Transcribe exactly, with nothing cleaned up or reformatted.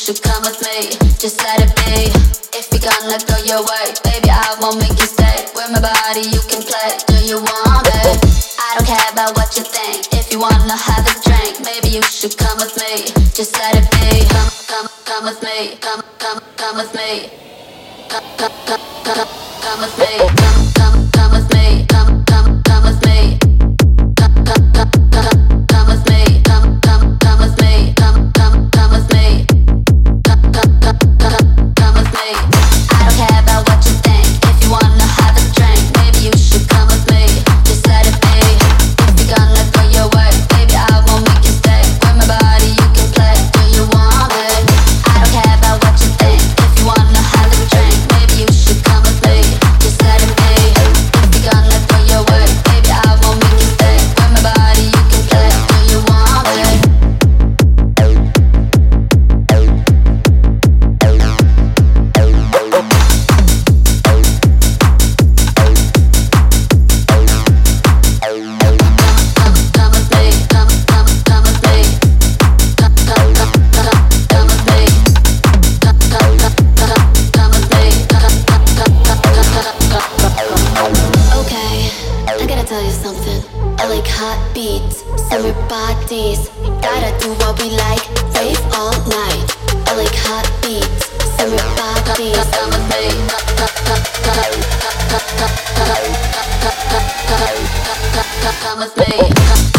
should come with me. Just let it be. If you're gonna go your way, baby, I won't make you stay. With my body you can play. Do you want it? I don't care about what you think. If you wanna have a drink, maybe you should come with me. Just let it be. Come, come, come with me. Come, come, come with me. Come, come, come, come, come with me. Come, come, come with me. Come, come, come with me. Come, come, come, come, come with me. Come, come, come with me. Come, come, come with me. Come, come, come, come, come with me. I don't care about what you think. If you wanna have a drink, maybe you should come with me. Just let it be. If you're gonna go your way, baby, I won't make you stay. With my body you can play. Do you want it? I don't care about what you think. If you wanna have a drink, maybe you should come with me. Just let it be. If you're gonna go your way, baby, I won't make you stay. With my body you can play. Do you want it? Come with me, come, come, come with me. Come, come, come, come, come with me. Come, come, come, come, come with me. Come, come, come, come, come, come. Okay, I gotta tell you something. I like hot beats, summer bodies. Gotta do what we like, rave all night. I like hot beats, summer bodies. Come with me. Come, come, come, come, come, come, come, come, come, come, come, come with me.